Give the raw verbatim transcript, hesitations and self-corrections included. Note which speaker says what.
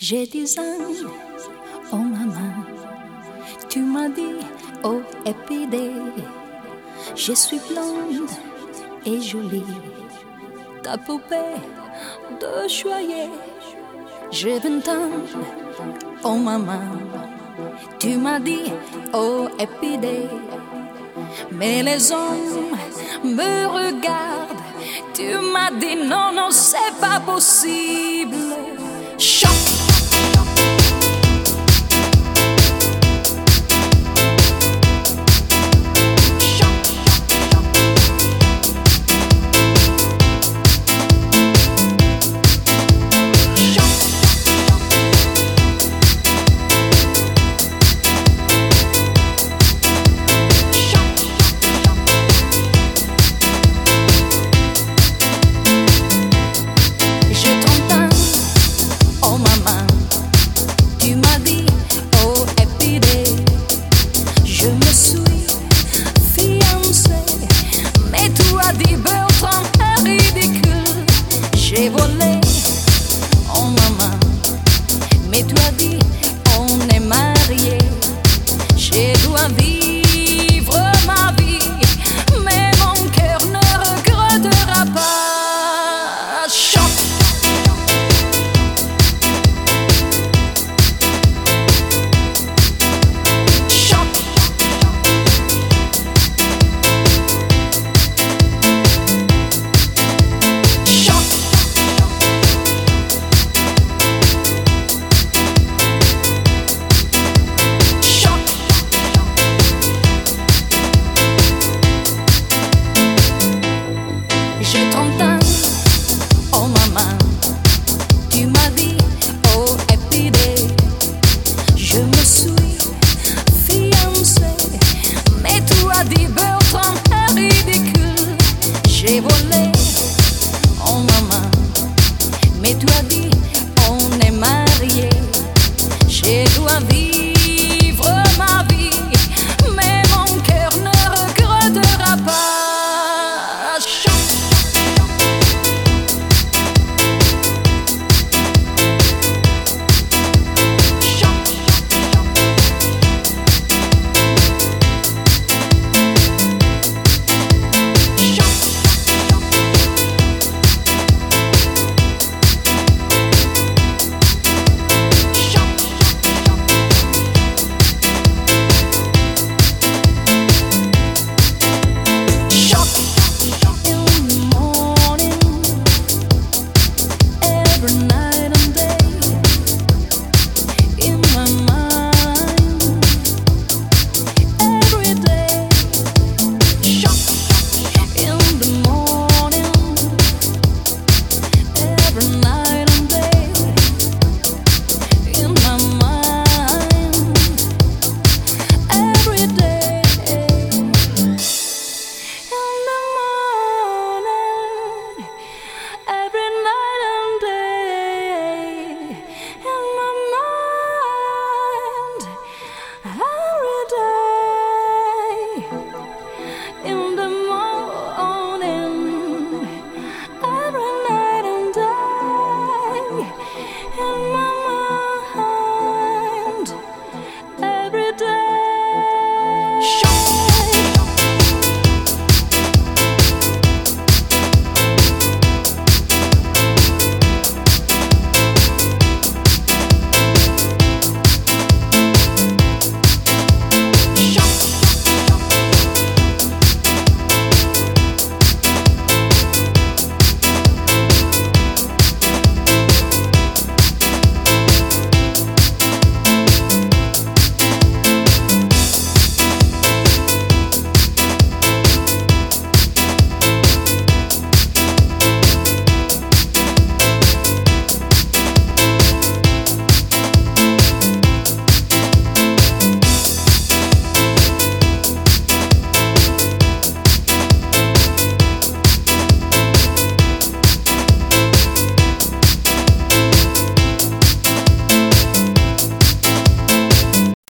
Speaker 1: J'ai des âmes, oh maman, tu m'as dit, oh épidée, je suis blonde et jolie, ta poupée de choyer. J'ai vingt ans, oh maman, tu m'as dit, oh épidée, mais les hommes me regardent, tu m'as dit, non, non, c'est pas possible. Choc. J'ai volé, oh maman, mais tu as dit